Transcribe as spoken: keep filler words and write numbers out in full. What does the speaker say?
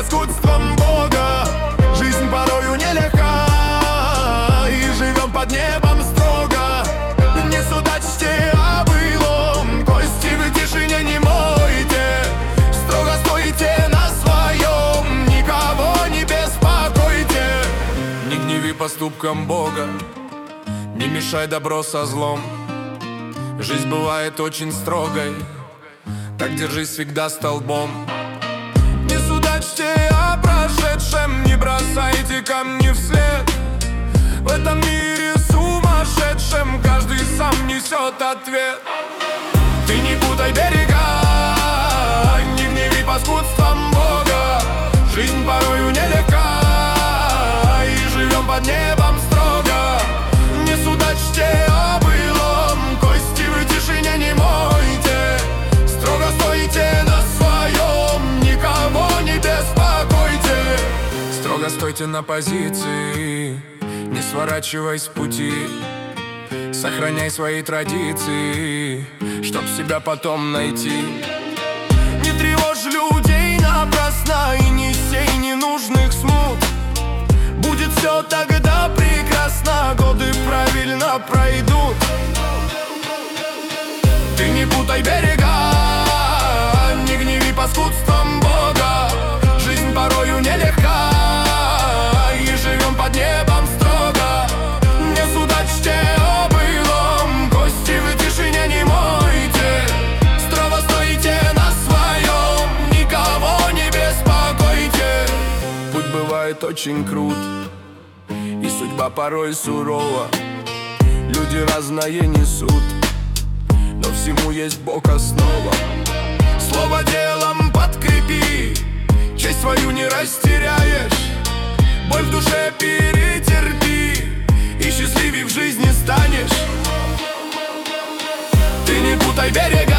паскудством Бога. Жизнь порою нелегка, и живем под небом строго. Не судачьте о былом, кости в тишине не мойте. Строго стойте на своем, никого не беспокойте. Не гневи поступкам Бога, не мешай добро со злом. Жизнь бывает очень строгой, так держись всегда столбом. Не судачьте о прошедшем, не бросайте камни вслед. В этом мире сумасшедшем каждый сам несет ответ. Ты не путай берега, не гневи паскудством Бога. Жизнь порою нелегка, и живем под небом строго. Не судачьте о былом, кости в тишине не мойте. Строго стойте на своем, никого не беспокойте. Строго стойте на позиции, не сворачивай с пути. Сохраняй свои традиции, чтоб себя потом найти. Не тревожь людей напрасно и не сей ненужных смут. Будет все тогда прекрасно, годы правильно пройдут. Ты не путай берега, не гневи паскудством Бога. Жизнь порою нелегка, и живем под небом строго. Не судачьте о былом, кости в тишине не мойте. Строго стойте на своем, никого не беспокойте. Путь бывает очень крут, и судьба порой сурова. Люди разное несут, но всему есть Бог основа. Слово делом подкрепи, честь свою не растеряешь. Боль в душе перетерпи, и счастливей в жизни станешь. Ты не путай берега,